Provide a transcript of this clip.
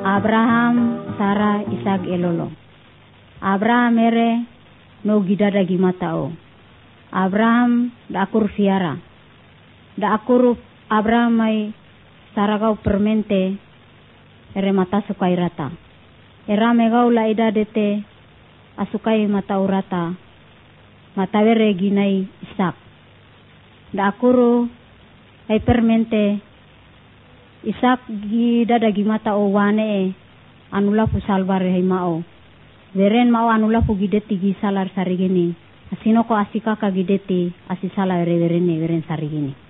Abraham, Sarah, Isaac, elolo. Abraham ere no gidada gimatao. Abraham da akur fiara. Da akur Abraham ay saragau permente ere mata sukai rata. Era megau la ida dete asukai mata urata. Mata were ginai Isaac. Da akuru ay permente Isaac gidada gimata o wane anula pu salbare hay mao. Weren mao anula pu gideti gi salar sarigini. Asino ko asika ka gideti asisalar weren sarigini.